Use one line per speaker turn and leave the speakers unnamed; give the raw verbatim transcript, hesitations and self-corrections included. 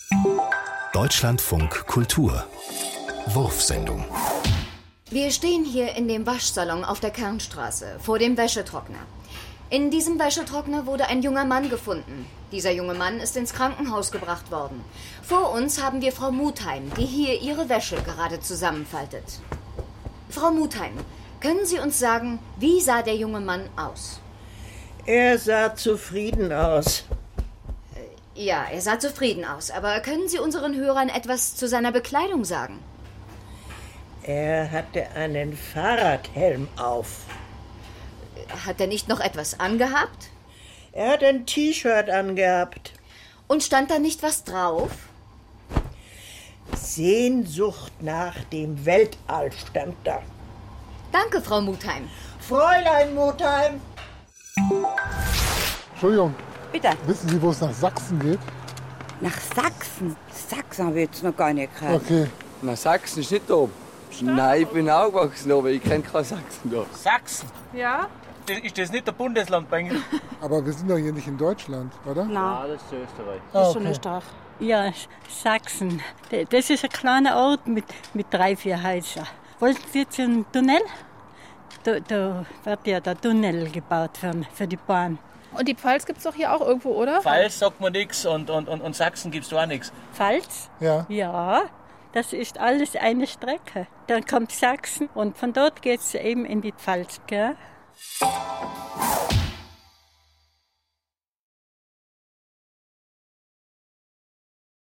Deutschlandfunk Kultur Wurfsendung.
Wir stehen hier in dem Waschsalon auf der Kernstraße, vor dem Wäschetrockner. In diesem Wäschetrockner wurde ein junger Mann gefunden. Dieser junge Mann ist ins Krankenhaus gebracht worden. Vor uns haben wir Frau Mutheim, die hier ihre Wäsche gerade zusammenfaltet. Frau Mutheim, können Sie uns sagen, wie sah der junge Mann aus?
Er sah zufrieden aus.
Ja, er sah zufrieden aus. Aber können Sie unseren Hörern etwas zu seiner Bekleidung sagen?
Er hatte einen Fahrradhelm auf.
Hat er nicht noch etwas angehabt?
Er hat ein T-Shirt angehabt.
Und stand da nicht was drauf?
Sehnsucht nach dem Weltall stand da.
Danke, Frau Mutheim.
Fräulein Mutheim!
Entschuldigung.
Bitte?
Wissen Sie, wo es nach Sachsen geht?
Nach Sachsen? Sachsen habe ich jetzt noch gar nicht gehört.
Okay.
Na, Sachsen ist nicht oben. Nein, ich bin aufgewachsen, aber ich kenne kein Sachsen da.
Sachsen?
Ja?
Das, ist das nicht der Bundesland bei Ihnen?
Aber wir sind doch hier nicht in Deutschland, oder?
Nein.
Ah, das ist Österreich.
Ah,
Das ist
okay.
schon Österreich.
Ja, Sachsen. Das ist ein kleiner Ort mit, mit drei, vier Häusern. Wollten Sie jetzt einen Tunnel? Da, da wird ja der Tunnel gebaut für, für die Bahn.
Und die Pfalz gibt es doch hier auch irgendwo, oder?
Pfalz sagt man nichts und, und, und, und Sachsen gibt es da auch nichts.
Pfalz?
Ja.
Ja, das ist alles eine Strecke. Dann kommt Sachsen und von dort geht es eben in die Pfalz, gell?